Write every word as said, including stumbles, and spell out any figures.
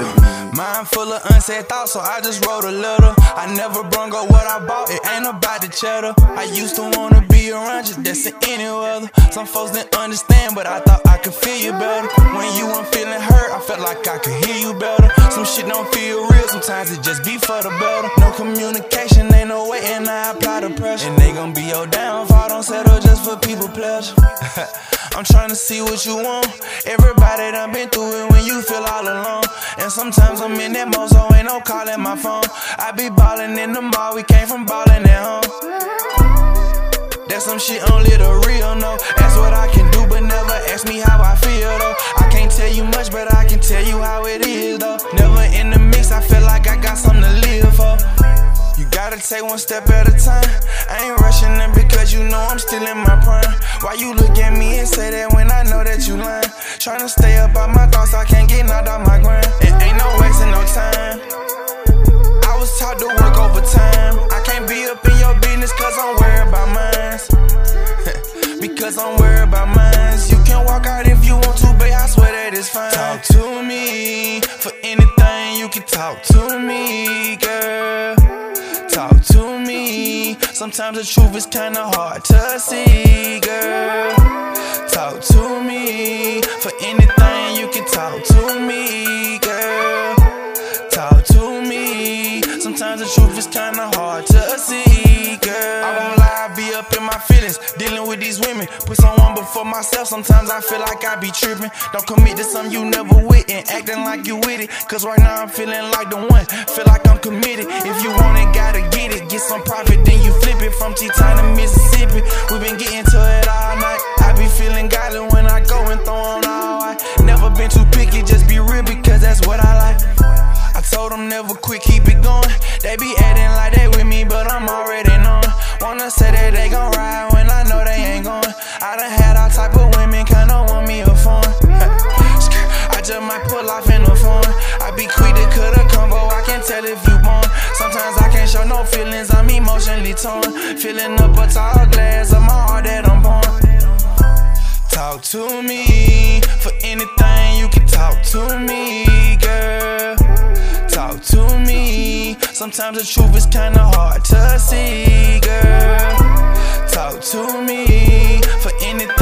Mind full of unsaid thoughts, so I just wrote a letter. I never brung up what I bought, it ain't about the cheddar. I used to wanna be around you, that's in any weather. Some folks didn't understand, but I thought I could feel you better. When you weren't feeling hurt, I felt like I could hear you better. Some shit don't feel real, sometimes it just be for the better. No communication, ain't no way, and I apply the pressure. And they gon' be your downfall, don't settle just for people pleasure. I'm tryna see what you want. Everybody done been through it when you feel all alone. And sometimes I'm in that mode, so ain't no calling my phone. I be ballin' in the mall, we came from ballin' at home. That's some shit only the real know. That's what I can do, but never ask me how I feel though. I can't tell you much, but I can tell you how it is though. Never in the mix, I feel like I got something to live for. You gotta take one step at a time. I ain't rushing it because you know I'm still in my prime. Why you look at me and say that when I know that you lying? Tryna stay up on my thoughts, I can't get knocked off my grind. It ain't no wasting no time. I was taught to work overtime. I can't be up in your business cause I'm worried about mine. Because I'm worried about mine. You can walk out if you want to, babe, I swear that it's fine. Talk to me, for anything you can talk to me, girl. Talk to me. Sometimes the truth is kinda hard to see, girl. Talk to me. For anything you can talk to me, girl. Talk to me. Sometimes the truth is kinda hard to see, girl. I won't lie, I be up in my feelings, dealing with these women. Put someone before myself, sometimes I feel like I be tripping. Don't commit to something you never with and acting like you with it. Cause right now I'm feeling like the one, feel like I'm committed. If you want it, gotta get it. Get some profit, then you flip it. From T-Town to Mississippi, we been getting to it all night. I be feeling godly when I go and throw on all white. Never been too picky, just be real because that's what I like. I told them never quit, keep it going. They be acting like they with me, but I'm already knowing. Wanna say that they gon' ride when I know they ain't going. I done had all type of women, kinda want me a phone. I just might pull off in the phone. I be quick to cut a combo, I can tell if you born. Sometimes I can't show no feelings, I'm emotionally torn. Filling up a tall glass of my heart that I'm born. Talk to me, for anything you can talk to me, girl. Talk to me. Sometimes the truth is kinda hard to see, girl. Talk to me, for anything